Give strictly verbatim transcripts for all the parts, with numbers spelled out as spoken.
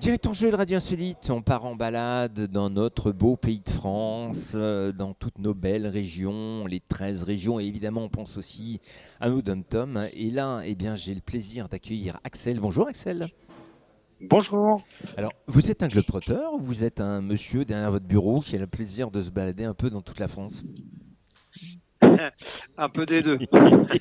Directeur jeu de Radio Insolite, on part en balade dans notre beau pays de France, euh, dans toutes nos belles régions, les treize régions, et évidemment on pense aussi à nos dom-toms. Et là, eh bien, j'ai le plaisir d'accueillir Axel. Bonjour Axel. Bonjour. Alors, vous êtes un globetrotter ou vous êtes un monsieur derrière votre bureau qui a le plaisir de se balader un peu dans toute la France? Un peu des deux.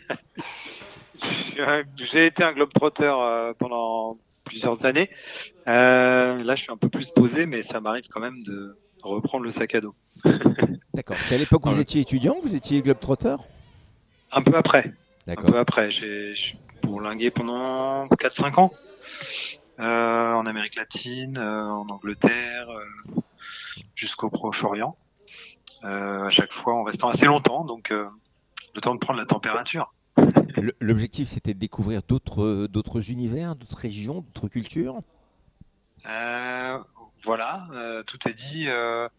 Je suis un- J'ai été un globetrotter euh, pendant plusieurs années. Euh, là, je suis un peu plus posé, mais ça m'arrive quand même de reprendre le sac à dos. D'accord. C'est à l'époque où vous Voilà. étiez étudiant, que vous étiez globetrotter? Un peu après. Un peu D'accord. après. J'ai j'ai bourlingué pendant quatre cinq ans euh, en Amérique latine, euh, en Angleterre, euh, jusqu'au Proche-Orient. Euh, à chaque fois en restant assez longtemps, donc euh, le temps de prendre la température. Le- L'objectif, c'était de découvrir d'autres d'autres univers, d'autres régions, d'autres cultures. Euh, voilà, euh, tout est dit. Euh,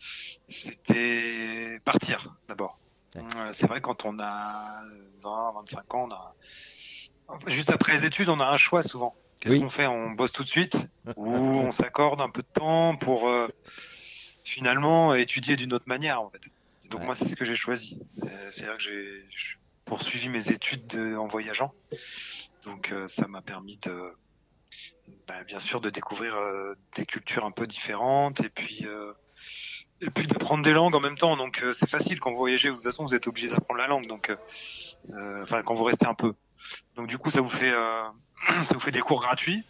c'était partir d'abord. Ouais. Euh, c'est vrai, quand on a vingt, vingt-cinq ans, on a... enfin, juste après les études, on a un choix souvent. Qu'est-ce Oui. qu'on fait? On bosse tout de suite ou on s'accorde un peu de temps pour euh, finalement étudier d'une autre manière, en fait. Donc Ouais. moi, c'est ce que j'ai choisi. Euh, c'est-à-dire que j'ai j'ai poursuivi mes études de- en voyageant. Donc euh, ça m'a permis de, bah, bien sûr, de découvrir euh, des cultures un peu différentes et puis euh, et puis d'apprendre des langues en même temps. Donc euh, c'est facile quand vous voyagez. De toute façon, vous êtes obligé d'apprendre la langue. Donc, euh, euh, enfin, quand vous restez un peu. Donc du coup, ça vous fait euh, ça vous fait des cours gratuits.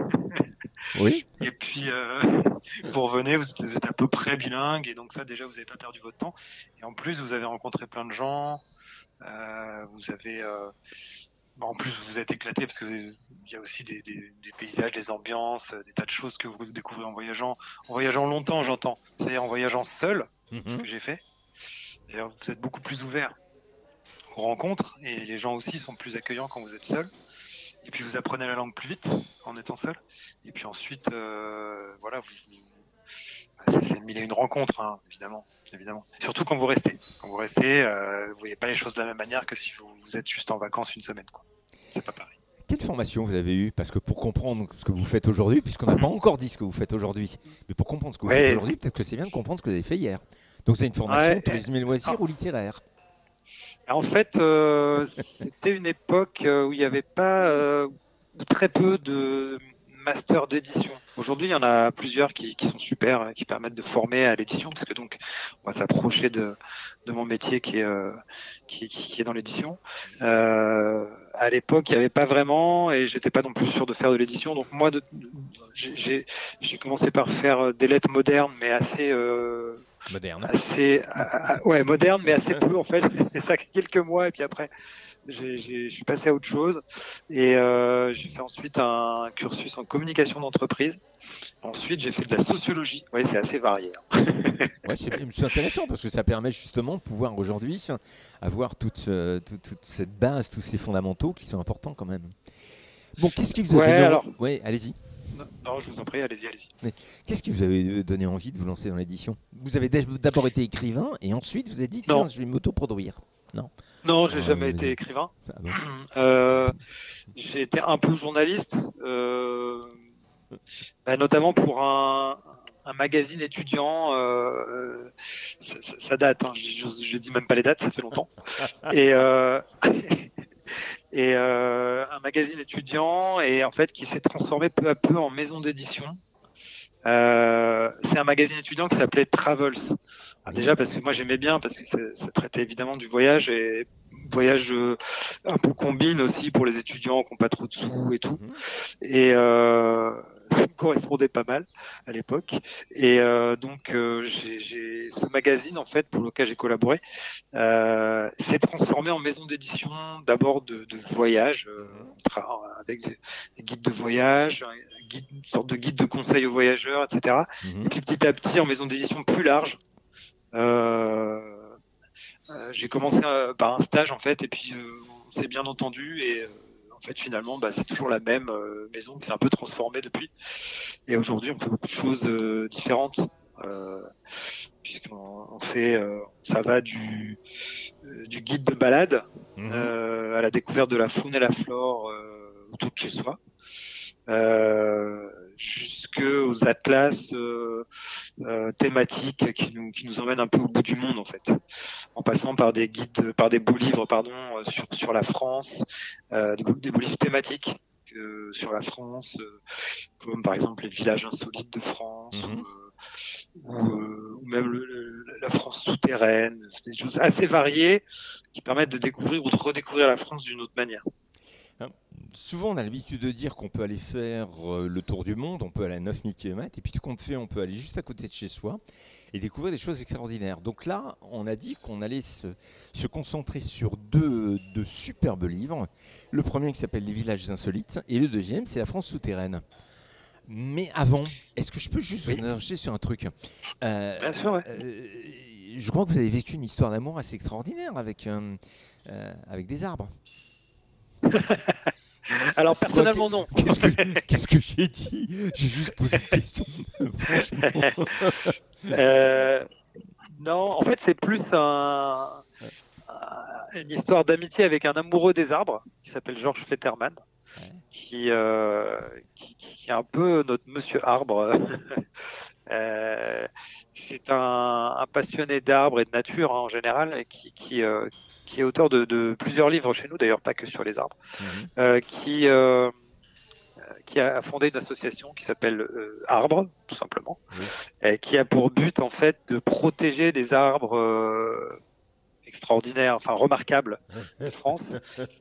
Oui. Et puis euh, vous revenez, vous êtes, vous êtes à peu près bilingue. Et donc ça, déjà, vous n'avez pas perdu votre temps. Et en plus, vous avez rencontré plein de gens. Euh, vous avez euh, en plus, vous vous êtes éclaté parce qu'il y a aussi des, des, des paysages, des ambiances, des tas de choses que vous découvrez en voyageant. En voyageant longtemps, j'entends. C'est-à-dire en voyageant seul, ce Mhm. que j'ai fait. D'ailleurs, vous êtes beaucoup plus ouvert aux rencontres et les gens aussi sont plus accueillants quand vous êtes seul. Et puis vous apprenez la langue plus vite en étant seul. Et puis ensuite, euh, voilà, vous, vous- c'est, c'est mille et une rencontres, hein, évidemment, évidemment. Surtout quand vous restez. Quand vous restez, euh, vous voyez pas les choses de la même manière que si vous, vous êtes juste en vacances une semaine, quoi. C'est pas pareil. Quelle formation vous avez eue? Parce que pour comprendre ce que vous faites aujourd'hui, puisqu'on n'a pas encore dit ce que vous faites aujourd'hui, mais pour comprendre ce que vous faites Ouais, aujourd'hui, peut-être que c'est bien de comprendre ce que vous avez fait hier. Donc c'est une formation ouais. tourisme et loisirs Alors, ou littéraire? en fait, euh, c'était une époque euh, où il n'y avait pas euh, ou très peu de masters d'édition. Aujourd'hui, il y en a plusieurs qui, qui sont super, euh, qui permettent de former à l'édition, parce que donc on va s'approcher de, de mon métier qui est, euh, qui, qui- qui est dans l'édition. Euh, à l'époque, il n'y avait pas vraiment, et j'étais pas non plus sûr de faire de l'édition. Donc moi, de- j'ai j'ai- j'ai commencé par faire des lettres modernes, mais assez euh, Moderne. assez à- à- ouais, moderne, mais assez peu en fait. J'ai fait ça quelques mois et puis après j'ai, j'ai, je suis passé à autre chose et euh, j'ai fait ensuite un cursus en communication d'entreprise. Ensuite j'ai fait de la sociologie. Ouais, c'est assez varié, hein. Ouais, c'est c'est intéressant parce que ça permet justement de pouvoir aujourd'hui avoir toute, euh, toute, toute cette base, tous ces fondamentaux qui sont importants quand même. Bon, qu'est-ce qui vous a Ouais, donné envie? alors Ouais, allez-y. non, non, je vous en prie, allez-y, allez-y. Mais qu'est-ce qui vous avait donné envie de vous lancer dans l'édition? Vous avez dé- d'abord été écrivain et ensuite vous avez dit tiens, Non, je vais m'auto-produire. Non. non, j'ai Alors, jamais euh, été écrivain. ah bon. Euh, j'ai été un peu journaliste, euh, bah, notamment pour un, un magazine étudiant. Euh, ça, ça- ça date, hein, je, je, je dis même pas les dates, ça fait longtemps. Et, euh, et euh, un magazine étudiant et en fait qui s'est transformé peu à peu en maison d'édition. Euh, c'est un magazine étudiant qui s'appelait Travels. Alors Oui. déjà parce que moi j'aimais bien parce que ça, ça traitait évidemment du voyage et voyage euh, un peu combine aussi pour les étudiants qui n'ont pas trop de sous et tout. Mhm. Et euh, ça me correspondait pas mal à l'époque. Et euh, donc, euh, j'ai, j'ai ce magazine, en fait, pour lequel j'ai collaboré, euh, s'est transformé en maison d'édition, d'abord de, de voyage, euh, Mhm. avec des, des guides de voyage, un guide, une sorte de guide de conseil aux voyageurs, et cetera. Et Mhm. puis petit à petit, en maison d'édition plus large. Euh, euh, j'ai commencé euh, par un stage, en fait, et puis euh, on s'est bien entendu. Et euh, en fait, finalement, bah, c'est toujours la même euh, maison qui s'est un peu transformée depuis. Et aujourd'hui, on fait beaucoup de choses euh, différentes. Euh, puisqu'on on fait, euh, ça va du, euh, du guide de balade Mhm. euh, à la découverte de la faune et la flore euh, autour de chez soi, euh, jusqu'aux atlas euh, euh, thématiques qui nous, qui nous emmènent un peu au bout du monde en fait, en passant par des guides, par des beaux livres pardon, sur, sur la France, euh, des, beaux, des beaux livres thématiques euh, sur la France, euh, comme par exemple les villages insolites de France, Mhm. ou, ou, euh, ou même le, le, la France souterraine, des choses assez variées qui permettent de découvrir ou de redécouvrir la France d'une autre manière. Hein, souvent, on a l'habitude de dire qu'on peut aller faire euh, le tour du monde, on peut aller à neuf mille kilomètres, et puis tout compte fait, on peut aller juste à côté de chez soi et découvrir des choses extraordinaires. Donc là, on a dit qu'on allait se, se concentrer sur deux, deux superbes livres. Le premier qui s'appelle Les villages insolites, et le deuxième, c'est La France souterraine. Mais avant, est-ce que je peux juste vous Oui, interroger sur un truc? Euh, bien sûr, ouais. euh, Je crois que vous avez vécu une histoire d'amour assez extraordinaire avec, euh, euh, avec des arbres. Alors Quoi, personnellement non. qu'est-ce que, qu'est-ce que j'ai dit? J'ai juste posé une question. Franchement. euh, non, en fait c'est plus un, une histoire d'amitié avec un amoureux des arbres qui s'appelle Georges Fetterman, Ouais. qui, euh, qui, qui est un peu notre monsieur arbre. euh, c'est un, un passionné d'arbres et de nature hein, en général, et qui, qui, euh, qui est auteur de, de plusieurs livres chez nous, d'ailleurs pas que sur les arbres, Mhm. euh, qui, euh, qui a fondé une association qui s'appelle euh, Arbre, tout simplement, Oui. et qui a pour but en fait de protéger des arbres euh, extraordinaires, enfin remarquables de France,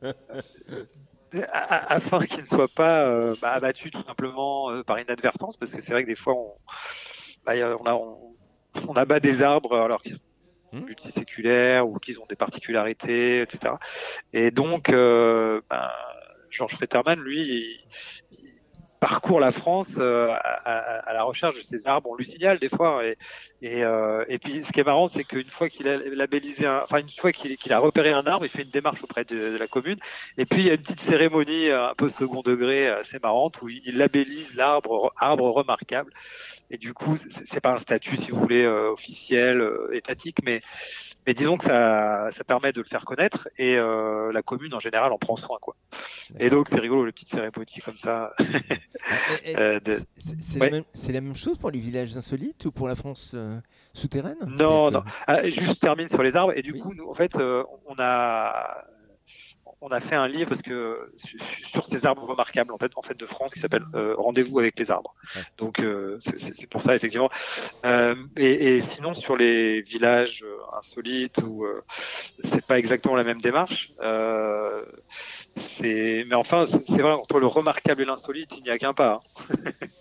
afin qu'ils ne soient pas euh, bah, abattus tout simplement euh, par inadvertance, parce que c'est vrai que des fois on, bah, on, a, on, on abat des arbres alors qu'ils sont Hmm. multiséculaires ou qu'ils ont des particularités, et cetera. Et donc, euh, bah, Georges Fetterman, lui, il, il parcourt la France euh, à, à, à, la recherche de ces arbres. On lui signale des fois. Et, et, euh, et puis, ce qui est marrant, c'est qu'une fois qu'il a labellisé, un, enfin une fois qu'il, qu'il a repéré un arbre, il fait une démarche auprès de, de la commune. Et puis, il y a une petite cérémonie un peu second degré, assez marrante, où il labellise l'arbre, arbre remarquable. Et du coup, c'est, c'est pas un statut, si vous voulez, euh, officiel, euh, étatique, mais mais disons que ça, ça permet de le faire connaître et euh, la commune en général en prend soin quoi. Et D'accord. donc c'est rigolo les petites cérémonies comme ça. Ah, et- et euh, de... c'est c'est la ouais. même, c'est la même chose pour les villages insolites ou pour la France euh, souterraine? C'est-à-dire Non que. non. Ah, juste je termine sur les arbres et du Oui. coup nous en fait euh, on a on a fait un livre parce que sur ces arbres remarquables en fait en fait de France qui s'appelle euh, Rendez-vous avec les arbres. Ouais. Donc euh, c'est, c'est pour ça effectivement. Euh, et, et sinon sur les villages euh, insolites où euh, c'est pas exactement la même démarche. Euh, c'est mais enfin c'est, c'est vrai entre le remarquable et l'insolite il n'y a qu'un pas. Hein.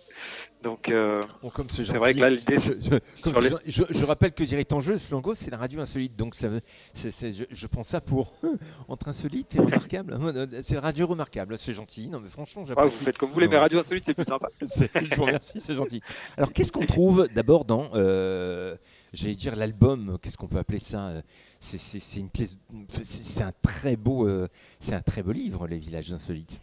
Donc euh, Bon, comme c'est c'est vrai que gentil. là l'idée Je, c'est je- comme sur c'est les gen- je- je rappelle que direct en jeu, ce logo, c'est la radio insolite. Donc ça veut, c'est, c'est- je, je prends ça pour entre insolite et remarquable. C'est la radio remarquable. C'est gentil. Non, mais franchement, ah, vous j'apprécie. faites comme vous voulez Non, mais mais radio insolite c'est plus sympa. c'est- je vous remercie, c'est gentil. Alors, qu'est-ce qu'on trouve d'abord dans, euh, j'allais dire l'album. Qu'est-ce qu'on peut appeler ça? euh, c'est, c'est- c'est une pièce. C'est, c'est un très beau, euh, c'est un très beau livre, Les Villages Insolites.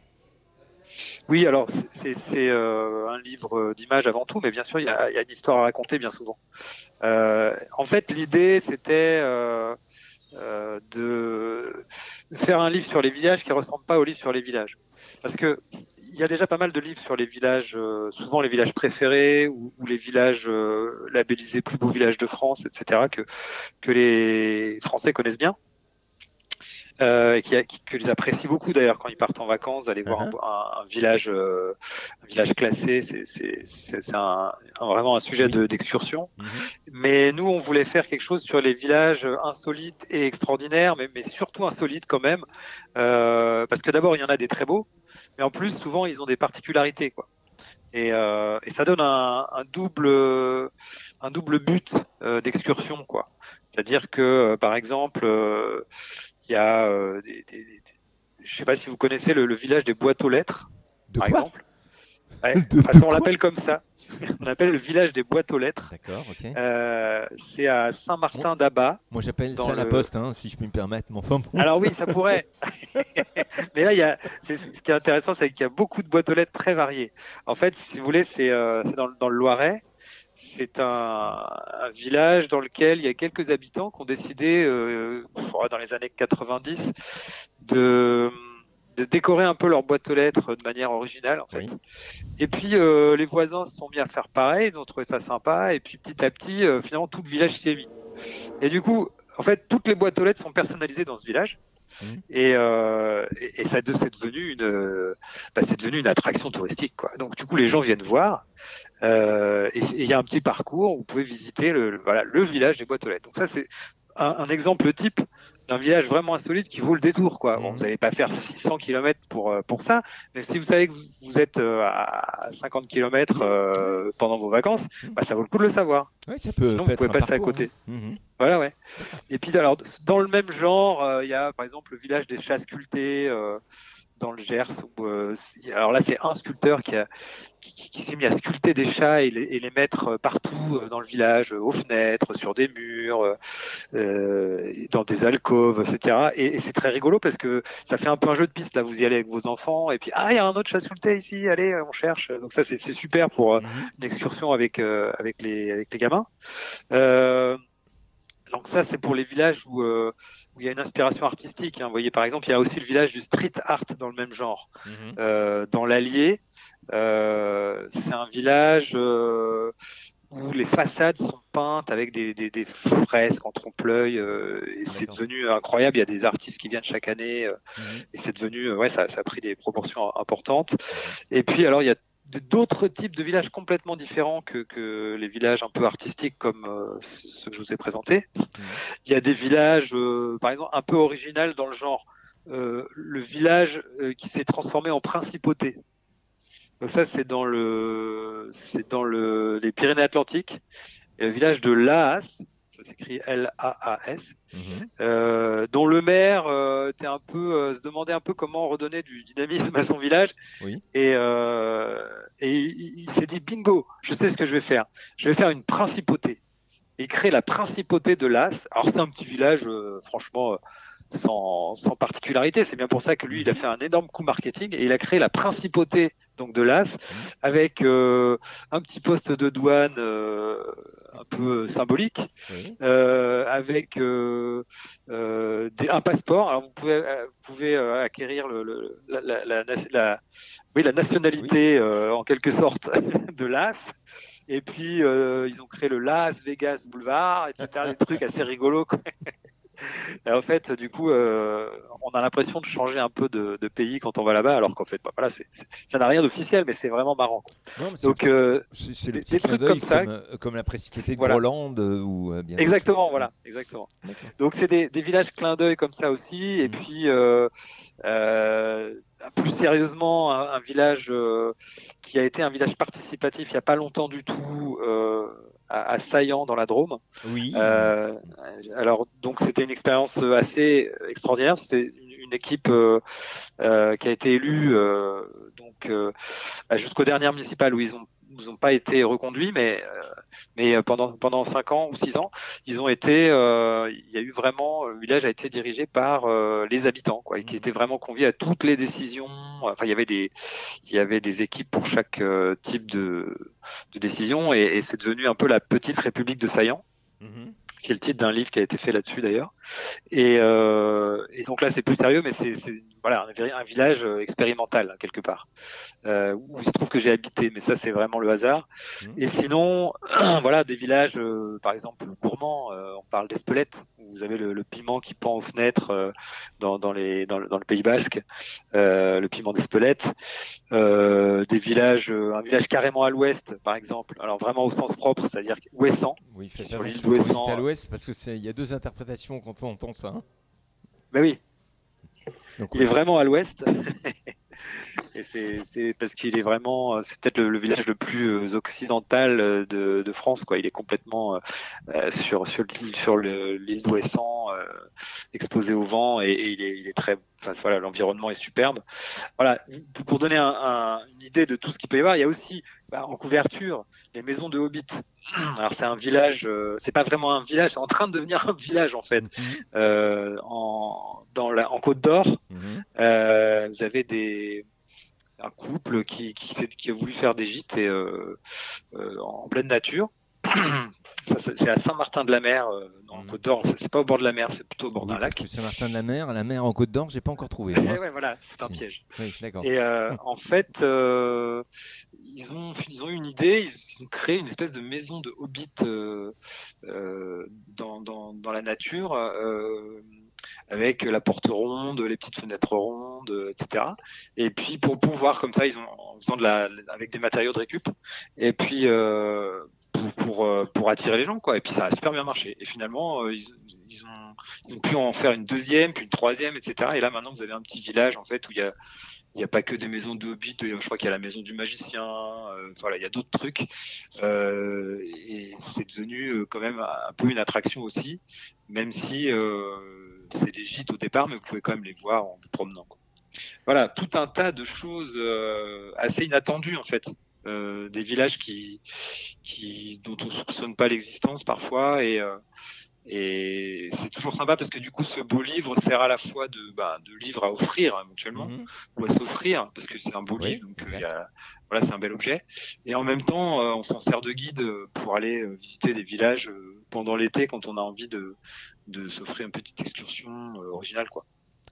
Oui alors c'est, c'est, c'est euh, un livre d'images avant tout mais bien sûr il y a, il y a une histoire à raconter bien souvent. Euh, en fait l'idée c'était euh, euh, de faire un livre sur les villages qui ne ressemble pas au livre sur les villages. Parce que il y a déjà pas mal de livres sur les villages, euh, souvent les villages préférés ou, ou les villages euh, labellisés plus beaux villages de France, et cetera, que, que les Français connaissent bien. Euh, et qui, qui, que les apprécient beaucoup d'ailleurs quand ils partent en vacances, d'aller voir un, Uh-huh. un, un village, euh, un village classé, c'est, c'est, c'est, c'est un, un, vraiment un sujet Oui. de, d'excursion. Mhm. Mais nous, on voulait faire quelque chose sur les villages insolites et extraordinaires, mais, mais surtout insolites quand même, euh, parce que d'abord il y en a des très beaux, mais en plus souvent ils ont des particularités, quoi. Et, euh, et ça donne un, un double, un double but euh, d'excursion, quoi. C'est-à-dire que, euh, par exemple, euh, il y a euh, des, des, des, je sais pas si vous connaissez le, le village des boîtes aux lettres, De par quoi? exemple. Ouais. de, Enfin, de on quoi? l'appelle comme ça. On appelle le village des boîtes aux lettres. D'accord, ok. Euh, c'est à Moi, Saint-Martin-d'Abat. moi j'appelle Dans ça la le... poste, hein, si je puis me permettre. Mais enfin bon. Alors oui, ça pourrait. Mais là, il y a, c'est, ce qui est intéressant, c'est qu'il y a beaucoup de boîtes aux lettres très variées. En fait, si vous voulez, c'est, euh, c'est dans, dans le Loiret. C'est un, un village dans lequel il y a quelques habitants qui ont décidé, euh, dans les années quatre-vingt-dix, de, de décorer un peu leur boîte aux lettres de manière originale en fait. Oui. Et puis euh, les voisins se sont mis à faire pareil, ils ont trouvé ça sympa, et puis petit à petit, euh, finalement, tout le village s'y est mis. Et du coup, en fait, toutes les boîtes aux lettres sont personnalisées dans ce village. Mmh. Et, euh, et, et ça c'est devenu une, euh, bah, c'est devenu une attraction touristique, quoi. Donc du coup, les gens viennent voir. Euh, et il y a un petit parcours où vous pouvez visiter le, le, voilà, le village des boîtes aux lettres. Donc ça, c'est un, un exemple type d'un village vraiment insolite qui vaut le détour, quoi. Bon, Mmh. vous n'allez pas faire six cents kilomètres pour, pour ça, mais si vous savez que vous, vous êtes à cinquante kilomètres euh, pendant vos vacances, bah, ça vaut le coup de le savoir. Ouais, ça peut, Sinon, peut vous pouvez être un passer à parcours, côté. hein. Mmh. Voilà, ouais. Et puis, alors, dans le même genre, il euh, y a par exemple le village des chats sculptés euh, dans le Gers. Où, euh, alors là, c'est un sculpteur qui, a, qui, qui s'est mis à sculpter des chats et les, et les mettre partout dans le village, aux fenêtres, sur des murs, euh, dans des alcôves, et cetera. Et, et c'est très rigolo parce que ça fait un peu un jeu de piste. Là, vous y allez avec vos enfants et puis ah, il y a un autre chat sculpté ici. Allez, on cherche. Donc ça, c'est, c'est super pour mmh. une excursion avec euh, avec les avec les gamins. Euh, Donc ça, c'est pour les villages où, euh, où il y a une inspiration artistique. Hein. Vous voyez, par exemple, il y a aussi le village du street art dans le même genre. Mmh. Euh, dans l'Allier, euh, c'est un village euh, où les façades sont peintes avec des, des, des fresques en trompe-l'œil. Euh, et ah, c'est devenu incroyable. Il y a des artistes qui viennent chaque année. Euh, mmh. Et c'est devenu, ouais, ça, ça a pris des proportions importantes. Et puis, alors, il y a d'autres types de villages complètement différents que, que les villages un peu artistiques comme euh, ceux que je vous ai présentés. Mmh. Il y a des villages, euh, par exemple, un peu original dans le genre. Euh, le village euh, qui s'est transformé en principauté. Donc ça, c'est dans, le, c'est dans le, les Pyrénées-Atlantiques. Et le village de Laas, ça s'écrit L A A S, mmh. euh, dont le maire euh, était un peu, euh, se demandait un peu comment redonner du dynamisme à son village. Oui. Et, euh, et il, il s'est dit, bingo, je sais ce que je vais faire. Je vais faire une principauté. Et il crée la principauté de Laas. Alors c'est un petit village, euh, franchement, euh, sans, sans particularité. C'est bien pour ça que lui, il a fait un énorme coup marketing et il a créé la principauté donc de Laas avec euh, un petit poste de douane euh, un peu symbolique, oui. euh, avec euh, euh, des, un passeport. Alors vous pouvez, vous pouvez euh, acquérir le, le, la, la, la, la, oui, la nationalité oui. euh, en quelque sorte de Laas. Et puis euh, ils ont créé le Las Vegas Boulevard, et cetera. Des trucs assez rigolos, quoi. Et en fait, du coup, euh, on a l'impression de changer un peu de, de pays quand on va là-bas, alors qu'en fait, bah, voilà, c'est, c'est, ça n'a rien d'officiel, mais c'est vraiment marrant, quoi. Non, mais donc, euh, c'est, c'est le petit clin d'œil comme, comme, euh, comme la principauté de voilà. Groland ou euh, bien exactement, voilà, exactement. D'accord. Donc, c'est des, des villages clin d'œil comme ça aussi, et mmh. puis euh, euh, plus sérieusement, un, un village euh, qui a été un village participatif il n'y a pas longtemps du tout. Euh, à, à Saillant dans la Drôme. Oui. Euh, alors donc c'était une expérience assez extraordinaire. C'était une, une équipe euh, euh, qui a été élue euh, donc euh, jusqu'aux dernières municipales où ils ont ils n'ont pas été reconduits, mais euh, mais pendant pendant cinq ans ou six ans, ils ont été. Euh, il y a eu vraiment le village a été dirigé par euh, les habitants, quoi, et qui étaient vraiment conviés à toutes les décisions. Enfin, il y avait des il y avait des équipes pour chaque euh, type de de décision, et, et c'est devenu un peu la petite République de Saillant. Mm-hmm. Qui est le titre d'un livre qui a été fait là-dessus d'ailleurs. Et, euh, et donc là, c'est plus sérieux, mais c'est, c'est voilà, un, un village expérimental, quelque part, euh, où il se trouve que j'ai habité, mais ça, c'est vraiment le hasard. Mmh. Et sinon, voilà, des villages, euh, par exemple, gourmands, euh, on parle d'Espelette, où vous avez le, le piment qui pend aux fenêtres euh, dans, dans, les, dans, le, dans le Pays Basque, euh, le piment d'Espelette. Euh, des villages, euh, un village carrément à l'ouest, par exemple, alors vraiment au sens propre, c'est-à-dire Ouessant. Oui, faites sur l'île d'Ouessant. À l'ouest, parce que c'est, il y a deux interprétations quand on entend ça. Hein. Ben oui. Donc, il ouais. est vraiment à l'ouest. Et c'est, c'est parce qu'il est vraiment, c'est peut-être le, le village le plus occidental de, de France, quoi. Il est complètement euh, sur sur l'île, sur le, l'île d'Ouessant, euh, exposé au vent, et, et il est il est très, enfin voilà, l'environnement est superbe. Voilà, pour donner un, un, une idée de tout ce qu'il peut y avoir, il y a aussi bah, en couverture les maisons de Hobbit. Alors c'est un village, euh, c'est pas vraiment un village, c'est en train de devenir un village en fait. Mmh. Euh, en dans la en Côte d'Or, mmh. euh, vous avez des un couple qui, qui, qui a voulu faire des gîtes et, euh, euh, en pleine nature. ça, c'est à Saint-Martin-de-la-Mer, euh, en Mhm. Côte d'Or. C'est c'est pas au bord de la mer, c'est plutôt au bord Oui, d'un parce lac. que Saint-Martin-de-la-Mer, la mer en Côte d'Or, j'ai pas encore trouvé, moi. Ouais, voilà, c'est un C'est- piège. Oui, d'accord. Et euh, en fait, euh, ils ont, ils ont eu une idée, ils, ils ont créé une espèce de maison de hobbit euh, euh, dans, dans, dans la nature, euh, avec la porte ronde, les petites fenêtres rondes, euh, et cetera. Et puis pour pouvoir, comme ça, ils ont en faisant de la, avec des matériaux de récup, et puis euh, pour, pour, euh, pour attirer les gens, quoi. Et puis ça a super bien marché. Et finalement, euh, ils, ils ont, ils ont pu en faire une deuxième, puis une troisième, et cetera. Et là, maintenant, vous avez un petit village, en fait, où il y a il n'y a pas que des maisons de hobbits, je crois qu'il y a la maison du magicien, euh, voilà, il y a d'autres trucs. Euh, et c'est devenu euh, quand même un peu une attraction aussi, même si euh, c'est des gîtes au départ, mais vous pouvez quand même les voir en vous promenant, quoi. Voilà, tout un tas de choses euh, assez inattendues en fait. Euh, des villages qui, qui, dont on ne soupçonne pas l'existence parfois, et, euh, et c'est toujours sympa parce que du coup, ce beau livre sert à la fois de, bah, de livre à offrir éventuellement Mhm. ou à s'offrir parce que c'est un beau Oui, livre, donc euh, il y exact. a, voilà, c'est un bel objet. Et en même temps, euh, on s'en sert de guide euh, pour aller euh, visiter des villages euh, pendant l'été quand on a envie de, de s'offrir une petite excursion euh, originale, quoi.